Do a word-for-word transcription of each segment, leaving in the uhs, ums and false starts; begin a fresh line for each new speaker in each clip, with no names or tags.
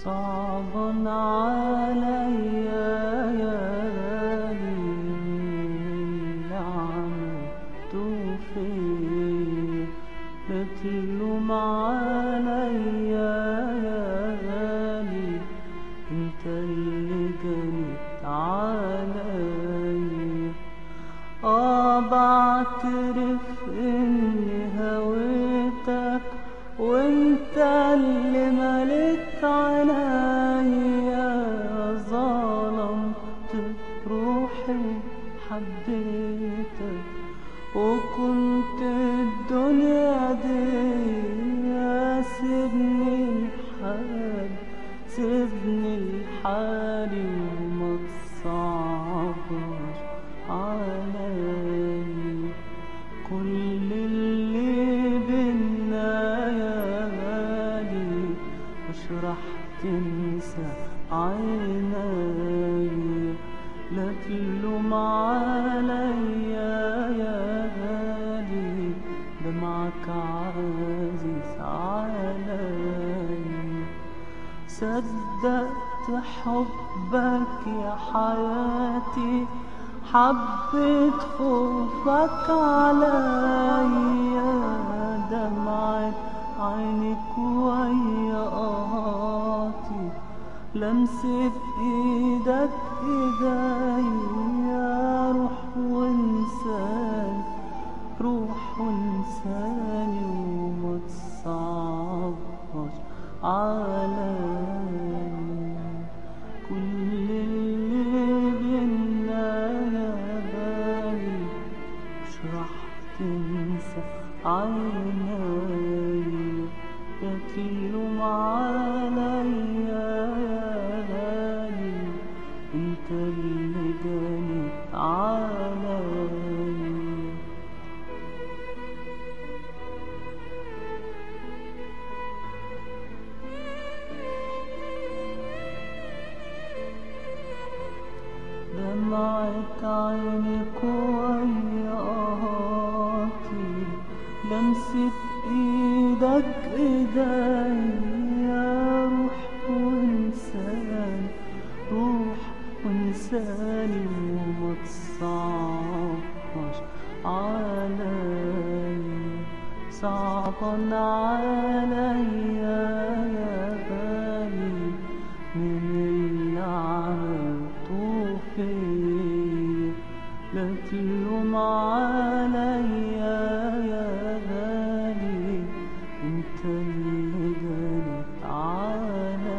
صعبا عليا يا غالي اللي عملته فيا، لا تلوم عليا يا غالي، انت اللي جنيت عليا. اه بعترف اني هويتك وانت اللي مليت عينيا، ظلمت روحي حبيتك وكنت الدنيا دي. سيبني لحالي سيبني لحالي وما تصعبش علي. كل اللي بينا يا غالي مش راح تنسى عيني، لا تلوم عليا يا غالي، دمعك عزيز علي. صدقت حبك يا حياتي، حبيت خوفك عليا، دمعت عينك ويا قهاتي، لمسة ايدك ايديا، روح وانساني روح وانساني وما تصعبش علي. كل اللي بينا يا غالي مش راح تنسى عيني، لا تلوم عليا يا غالي، انت اللي جنيت علي. دمعت عينك ويا قهاتي، لمسة ايدك ايديا، روح وانساني روح وانساني وما تصعبش علي. صعبا عليا يا غالي من اللي عملته فيا، لا تلوم عليا يا غالي، انت اللي جنيت عليا.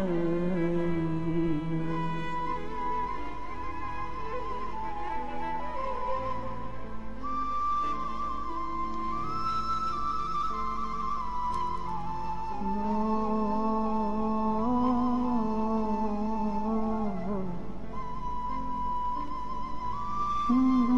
Mm-hmm.